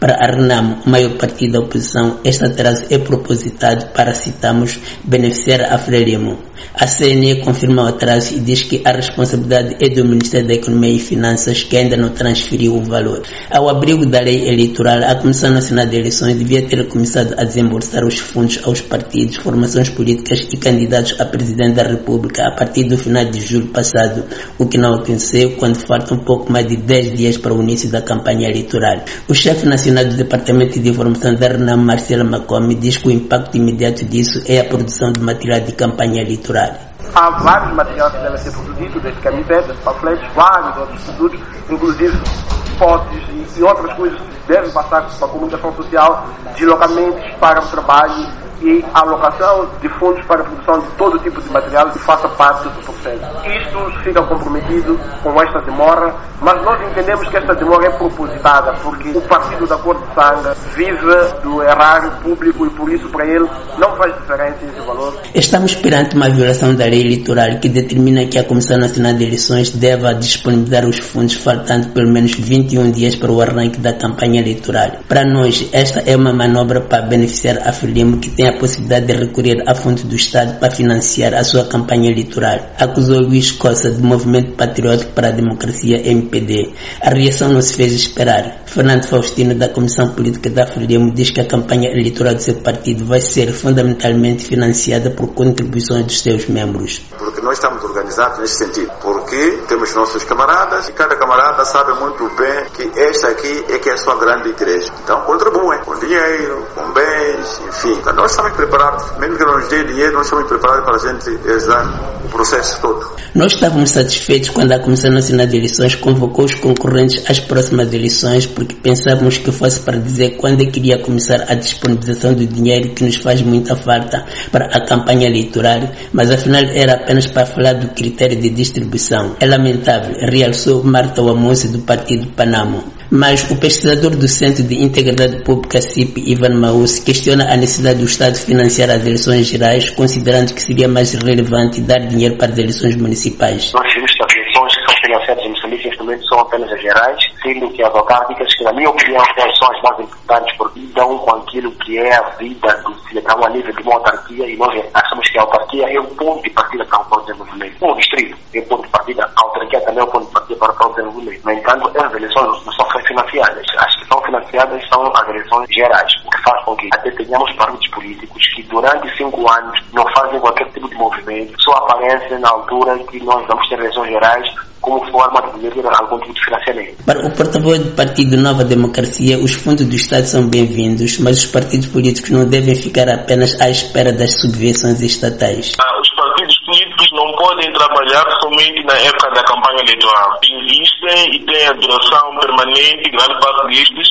Para a RENAM, o maior partido da oposição, este atraso é propositado para, citamos, beneficiar a Frelimo. A CNE confirma o atraso e diz que a responsabilidade é do Ministério da Economia e Finanças, que ainda não transferiu o valor. Ao abrigo da lei eleitoral, a Comissão Nacional de Eleições devia ter começado a desembolsar os fundos aos partidos, formações políticas e candidatos a Presidente da República a partir do final de julho passado, o que não aconteceu quando faltam um pouco mais de 10 dias para o início da campanha eleitoral. O chefe nacional do Departamento de Informação da RENAM, Marcelo Macome, diz que o impacto imediato disso é a produção de material de campanha eleitoral. Há vários materiais que devem ser produzidos, desde camisetas, panfletos, vários outros produtos, inclusive fotos e outras coisas que devem passar para a comunicação social, deslocamentos para o trabalho e alocação de fundos para a produção de todo tipo de material que faça parte do processo. Isto fica comprometido com esta demora, mas nós entendemos que esta demora é propositada, porque o partido da cor de sangue vive do erário público e por isso para ele não faz diferença esse valor. Estamos perante uma violação da lei eleitoral que determina que a Comissão Nacional de Eleições deva disponibilizar os fundos faltando pelo menos 21 dias para o arranque da campanha eleitoral. Para nós, esta é uma manobra para beneficiar a Frelimo, que tem a possibilidade de recorrer a fundos do Estado para financiar a sua campanha eleitoral, acusou Luís Costa do Movimento Patriótico para a Democracia MPD. A reação não se fez esperar. Fernando Faustino, da Comissão Política da Frelimo, diz que a campanha eleitoral do seu partido vai ser fundamentalmente financiada por contribuições dos seus membros. Porque nós estamos organizados nesse sentido, porque temos nossos camaradas e cada camarada sabe muito bem que esta aqui é que é a sua grande igreja. Então contribuem com dinheiro, com bens, enfim. Então, nós estamos preparados, mesmo que não nos dê dinheiro, nós estamos preparados para a gente realizar o processo todo. Nós estávamos satisfeitos quando a Comissão Nacional de Eleições convocou os concorrentes às próximas eleições, porque pensávamos que fosse para dizer quando é que iria começar a disponibilização do dinheiro que nos faz muita falta para a campanha eleitoral, mas afinal era apenas para falar do critério de distribuição. É lamentável, realçou Marta Wamusi, do Partido Panamo. Mas o pesquisador do Centro de Integridade Pública CIP, Ivan Maus, questiona a necessidade do Estado financiar as eleições gerais, considerando que seria mais relevante dar dinheiro para as eleições municipais. Nós vimos que as eleições que são financiadas em Moçambique neste momento são apenas as gerais, sendo que as autárquicas, que na minha opinião são as mais importantes porque dão com aquilo que é a vida do cidadão a nível de uma autarquia, e nós achamos que a autarquia é o ponto de partida para o próprio desenvolvimento. O distrito é o ponto de partida, a autarquia também é o ponto de partida para o próprio desenvolvimento. No entanto, as eleições não são financiadas. As que são financiadas são as eleições gerais, o que faz com que até tenhamos partidos políticos que durante 5 anos não fazem qualquer tipo de movimento, só aparecem na altura em que nós vamos ter eleições gerais como forma de poder algum tipo de financiamento. Para o porta-voz do Partido Nova Democracia, os fundos do Estado são bem-vindos, mas os partidos políticos não devem ficar apenas à espera das subvenções estatais. Os partidos políticos não podem trabalhar somente na época da campanha eleitoral. Existem e têm a duração permanente, grande parte destes,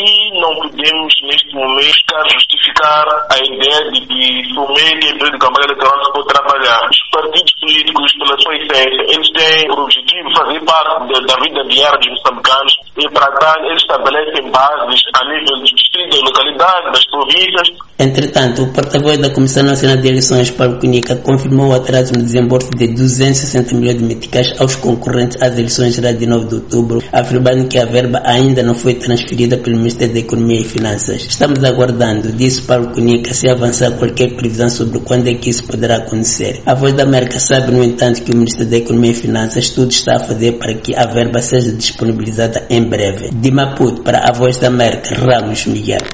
e não podemos neste momento justificar a ideia de que somente em período de campanha eleitoral se pode trabalhar. Os partidos políticos, pela sua essência, eles têm por objetivo fazer parte da vida diária dos moçambicanos e, para tal, eles estabelecem bases a nível do distrito, da localidade, das províncias. Entretanto, o porta-voz da Comissão Nacional de Eleições, Paulo Cunica, confirmou o atraso no desembolso de 260 milhões de meticais aos concorrentes às eleições gerais de 9 de outubro, afirmando que a verba ainda não foi transferida pelo Ministério da Economia e Finanças. Estamos aguardando, disse Paulo Cunica, se avançar qualquer previsão sobre quando é que isso poderá acontecer. A Voz da América sabe, no entanto, que o Ministério da Economia e Finanças tudo está a fazer para que a verba seja disponibilizada em breve. De Maputo, para a Voz da América, Ramos Miguel.